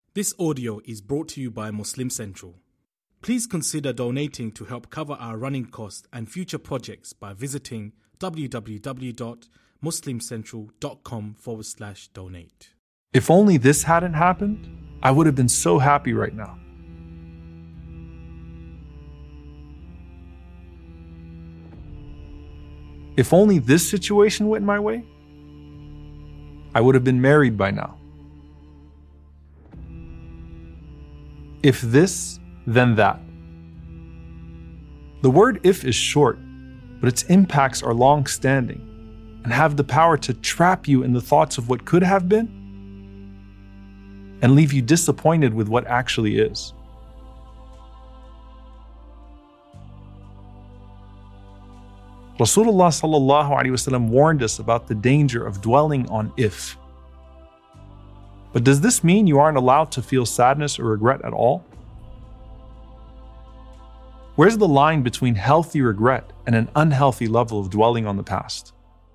This audio is brought to you by Muslim Central. Please consider donating to help cover our running costs and future projects by visiting www.muslimcentral.com/donate. If only this hadn't happened, I would have been so happy right now. If only this situation went my way, I would have been married by now. If this, then that. The word if is short, but its impacts are long-standing and have the power to trap you in the thoughts of what could have been and leave you disappointed with what actually is. Rasulullah sallallahu alaihi wasallam warned us about the danger of dwelling on if. But does this mean you aren't allowed to feel sadness or regret at all? Where's the line between healthy regret and an unhealthy level of dwelling on the past?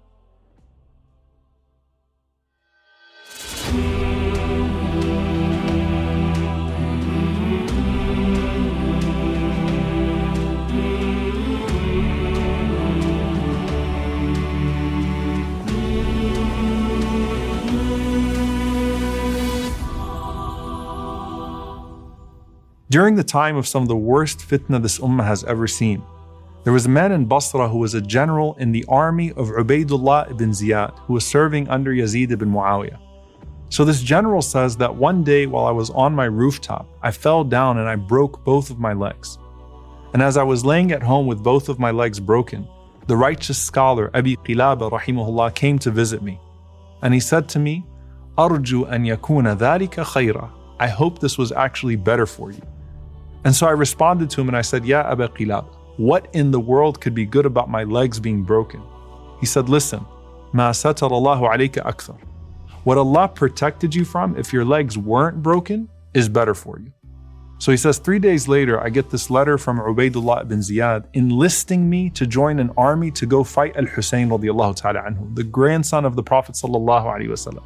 During the time of some of the worst fitna this ummah has ever seen, there was a man in Basra who was a general in the army of Ubaydullah ibn Ziyad, who was serving under Yazid ibn Muawiyah. So this general says that one day while I was on my rooftop, I fell down and I broke both of my legs. And as I was laying at home with both of my legs broken, the righteous scholar Abi Qilaba rahimahullah came to visit me. And he said to me, "Arju an yakuna dhalika khayra." I hope this was actually better for you. And so I responded to him and I said, "Ya Aba Qilab, what in the world could be good about my legs being broken?" He said, "Listen, ma satar Allahu alayka akthar. What Allah protected you from, if your legs weren't broken, is better for you." So he says, 3 days later, I get this letter from Ubaydullah ibn Ziyad enlisting me to join an army to go fight Al-Husayn radiallahu ta'ala anhu, the grandson of the Prophet sallallahu alaihi wasallam.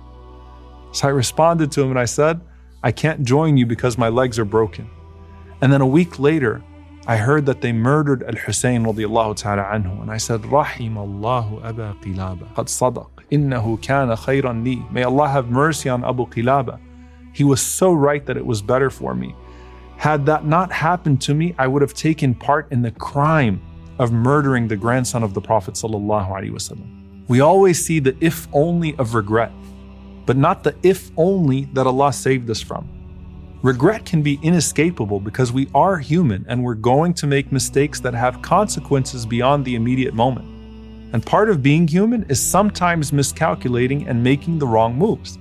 So I responded to him and I said, "I can't join you because my legs are broken." And then a week later, I heard that they murdered Al-Husayn radiallahu ta'ala anhu. And I said, "Rahim Allahu Aba Qilaba, qad sadaq, innahu kana khayran li." May Allah have mercy on Abu Qilaba. He was so right that it was better for me. Had that not happened to me, I would have taken part in the crime of murdering the grandson of the Prophet sallallahu alaihi wasallam. We always see the if only of regret, but not the if only that Allah saved us from. Regret can be inescapable because we are human and we're going to make mistakes that have consequences beyond the immediate moment. And part of being human is sometimes miscalculating and making the wrong moves.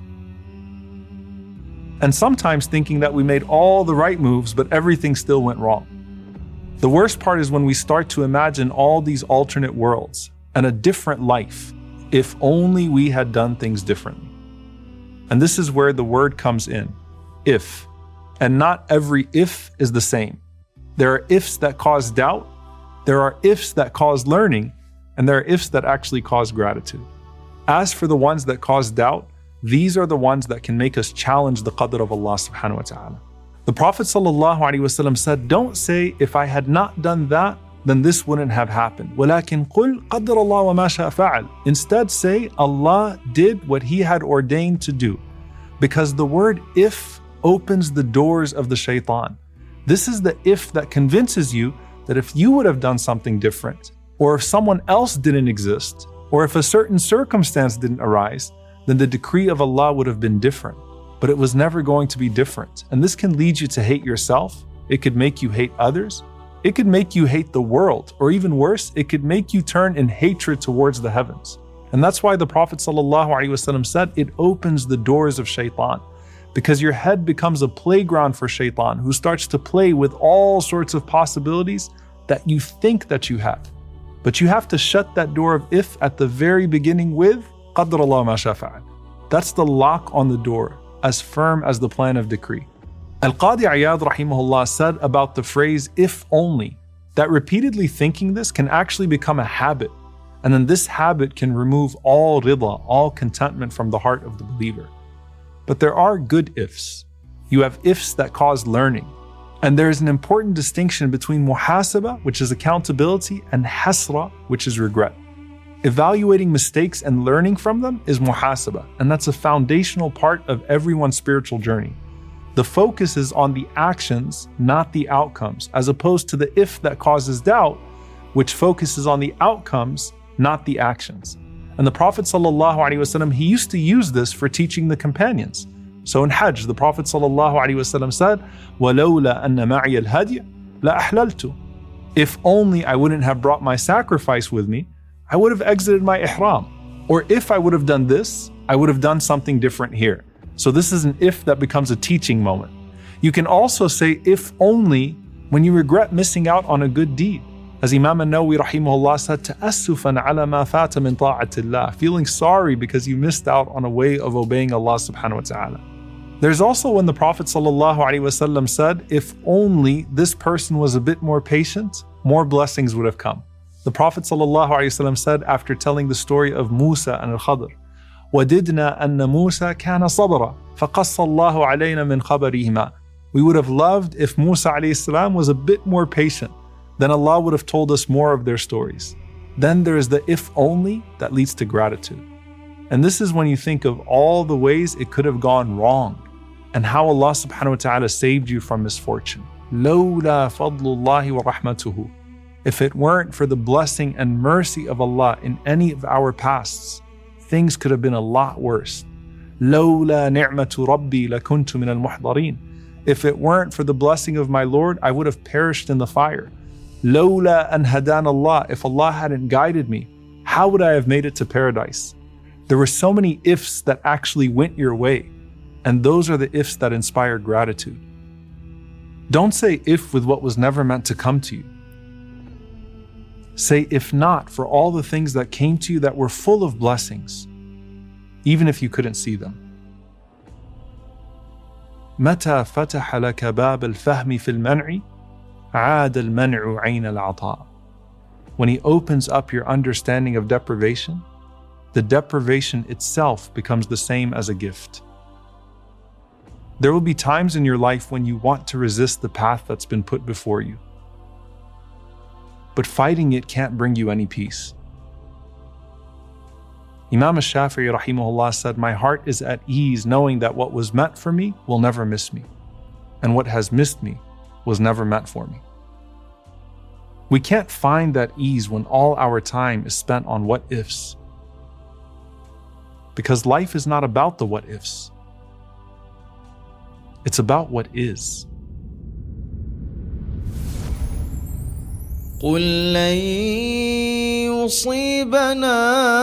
And sometimes thinking that we made all the right moves, but everything still went wrong. The worst part is when we start to imagine all these alternate worlds and a different life, if only we had done things differently. And this is where the word comes in, if. And not every if is the same. There are ifs that cause doubt, there are ifs that cause learning, and there are ifs that actually cause gratitude. As for the ones that cause doubt, these are the ones that can make us challenge the qadr of Allah subhanahu wa ta'ala. The Prophet sallallahu alaihi wasallam said, "Don't say, if I had not done that, then this wouldn't have happened. وَلَكِنْ قُلْ قَدَّرَ اللَّهُ وَمَا شَاءَ فَعَلَ." Instead say, Allah did what He had ordained to do. Because the word if opens the doors of the shaitan. This is the if that convinces you that if you would have done something different, or if someone else didn't exist, or if a certain circumstance didn't arise, then the decree of Allah would have been different. But it was never going to be different. And this can lead you to hate yourself. It could make you hate others. It could make you hate the world. Or even worse, it could make you turn in hatred towards the heavens. And that's why the Prophet ﷺ said it opens the doors of shaitan. Because your head becomes a playground for shaitan, who starts to play with all sorts of possibilities that you think that you have. But you have to shut that door of if at the very beginning with قَدْرَ اللَّهُ مَا شَاءَ فَعَلَ. That's the lock on the door, as firm as the plan of decree. Al-Qadi Iyad rahimahullah said about the phrase if only, that repeatedly thinking this can actually become a habit. And then this habit can remove all rida, all contentment from the heart of the believer. But there are good ifs. You have ifs that cause learning. And there is an important distinction between muhasaba, which is accountability, and hasra, which is regret. Evaluating mistakes and learning from them is muhasaba, and that's a foundational part of everyone's spiritual journey. The focus is on the actions, not the outcomes, as opposed to the if that causes doubt, which focuses on the outcomes, not the actions. And the Prophet ﷺ, he used to use this for teaching the companions. So in Hajj, the Prophet ﷺ said, وَلَوْلَا أَنَّ مَعِيَ الْهَدْيَ لَأَحْلَلْتُ. If only I wouldn't have brought my sacrifice with me, I would have exited my ihram. Or if I would have done this, I would have done something different here. So this is an if that becomes a teaching moment. You can also say if only when you regret missing out on a good deed. As Imam an-Nawawi rahimahullah said, تَأَسُّفًا عَلَى مَا فَاتَ مِن طَاعَةِ اللَّهِ, feeling sorry because you missed out on a way of obeying Allah subhanahu wa ta'ala. There's also when the Prophet ﷺ said, if only this person was a bit more patient, more blessings would have come. The Prophet ﷺ said after telling the story of Musa and Al-Khadr, وَدِدْنَا أَنَّ مُوسَى كَانَ صَبْرًا فَقَصَّ اللَّهُ عَلَيْنَا مِنْ خَبَرِهِمَا. We would have loved if Musa ﷺ was a bit more patient, then Allah would have told us more of their stories. Then there is the if only that leads to gratitude. And this is when you think of all the ways it could have gone wrong and how Allah subhanahu wa ta'ala saved you from misfortune. لَوْلَا فَضْلُ اللَّهِ وَرَحْمَتُهُ. If it weren't for the blessing and mercy of Allah in any of our pasts, things could have been a lot worse. لَوْلَا نِعْمَةُ رَبِّي لَكُنْتُ مِنَ الْمُحْضَرِينَ. If it weren't for the blessing of my Lord, I would have perished in the fire. لَوْلَا أَنْ هَدَانَ اللَّهِ. If Allah hadn't guided me, how would I have made it to paradise? There were so many ifs that actually went your way, and those are the ifs that inspire gratitude. Don't say if with what was never meant to come to you. Say if not for all the things that came to you that were full of blessings, even if you couldn't see them. متى فتح لك باب الفهم في المنع عاد المنع عين العطاء. When He opens up your understanding of deprivation, the deprivation itself becomes the same as a gift. There will be times in your life when you want to resist the path that's been put before you. But fighting it can't bring you any peace. Imam al-Shafi'i rahimahullah said, my heart is at ease knowing that what was meant for me will never miss me, and what has missed me was never meant for me. We can't find that ease when all our time is spent on what ifs. Because life is not about the what ifs. It's about what is. قل لن يصيبنا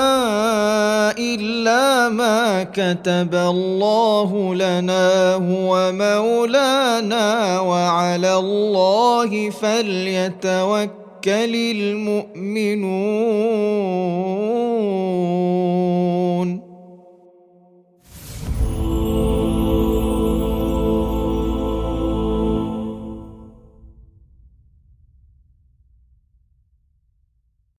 إلا ما كتب الله لنا هو مولانا وعلى الله فليتوكل المؤمنون.